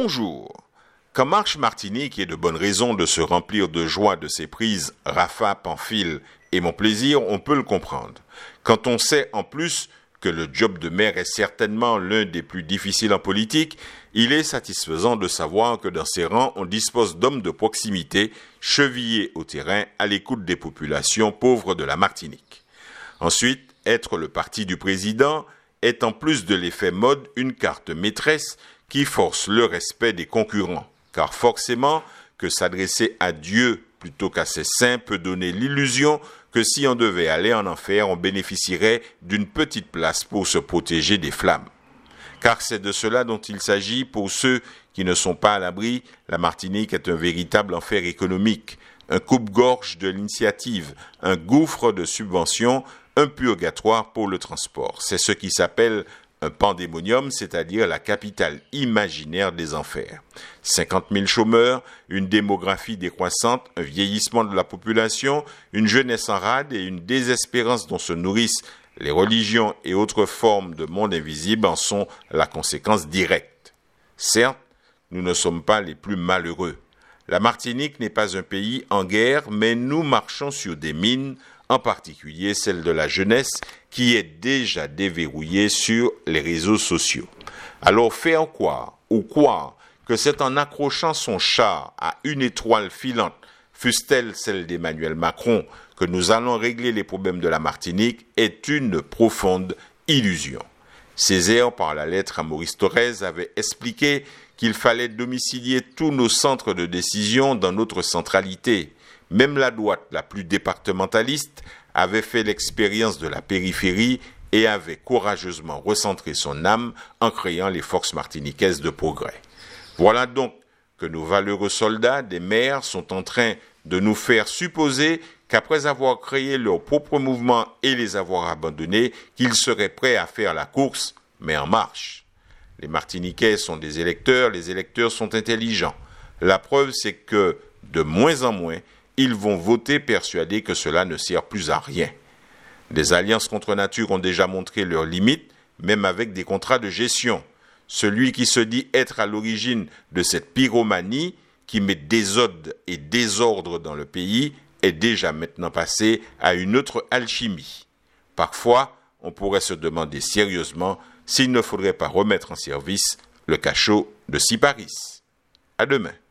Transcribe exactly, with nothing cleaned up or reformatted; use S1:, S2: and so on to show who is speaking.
S1: Bonjour. Quand Marche Martinique est de bonnes raisons de se remplir de joie de ses prises Rafa, Pamphile et Mon Plaisir, on peut le comprendre. Quand on sait en plus que le job de maire est certainement l'un des plus difficiles en politique, il est satisfaisant de savoir que dans ses rangs, on dispose d'hommes de proximité, chevillés au terrain, à l'écoute des populations pauvres de la Martinique. Ensuite, être le parti du président est en plus de l'effet mode une carte maîtresse qui force le respect des concurrents. Car forcément que s'adresser à Dieu plutôt qu'à ses saints peut donner l'illusion que si on devait aller en enfer, on bénéficierait d'une petite place pour se protéger des flammes. Car c'est de cela dont il s'agit pour ceux qui ne sont pas à l'abri. La Martinique est un véritable enfer économique, un coupe-gorge de l'initiative, un gouffre de subventions, un purgatoire pour le transport. C'est ce qui s'appelle un pandémonium, c'est-à-dire la capitale imaginaire des enfers. cinquante mille chômeurs, une démographie décroissante, un vieillissement de la population, une jeunesse en rade et une désespérance dont se nourrissent les religions et autres formes de monde invisible en sont la conséquence directe. Certes, nous ne sommes pas les plus malheureux. La Martinique n'est pas un pays en guerre, mais nous marchons sur des mines, en particulier celle de la jeunesse, qui est déjà déverrouillée sur les réseaux sociaux. Alors faire croire ou croire que c'est en accrochant son char à une étoile filante, fût-elle celle d'Emmanuel Macron, que nous allons régler les problèmes de la Martinique est une profonde illusion. Césaire, par la lettre à Maurice Thorez, avait expliqué qu'il fallait domicilier tous nos centres de décision dans notre centralité. Même la droite la plus départementaliste avait fait l'expérience de la périphérie et avait courageusement recentré son âme en créant les forces martiniquaises de progrès. Voilà donc que nos valeureux soldats des maires sont en train de nous faire supposer qu'après avoir créé leur propre mouvement et les avoir abandonnés, qu'ils seraient prêts à faire la course, mais en marche. Les Martiniquais sont des électeurs, les électeurs sont intelligents. La preuve, c'est que, de moins en moins, ils vont voter persuadés que cela ne sert plus à rien. Des alliances contre nature ont déjà montré leurs limites, même avec des contrats de gestion. Celui qui se dit être à l'origine de cette pyromanie qui met désordre et désordre dans le pays est déjà maintenant passé à une autre alchimie. Parfois, on pourrait se demander sérieusement s'il ne faudrait pas remettre en service le cachot de Siparis. À demain.